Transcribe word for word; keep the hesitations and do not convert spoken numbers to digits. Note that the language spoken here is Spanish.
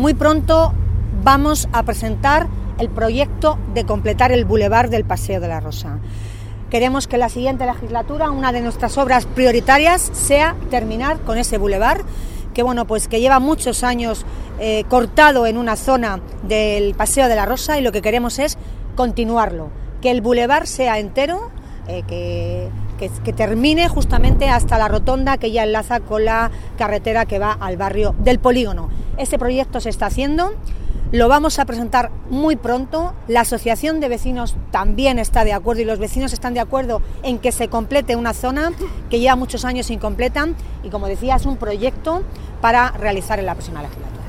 muy pronto vamos a presentar el proyecto de completar el bulevar del Paseo de la Rosa. Queremos que en la siguiente legislatura una de nuestras obras prioritarias sea terminar con ese bulevar, que bueno, pues que lleva muchos años eh, cortado en una zona del Paseo de la Rosa, y lo que queremos es continuarlo, que el bulevar sea entero, eh, que, que, que termine justamente hasta la rotonda que ya enlaza con la carretera que va al barrio del Polígono. Este proyecto se está haciendo. Lo vamos a presentar muy pronto. La asociación de vecinos también está de acuerdo y los vecinos están de acuerdo en que se complete una zona que lleva muchos años incompleta y, como decía, es un proyecto para realizar en la próxima legislatura.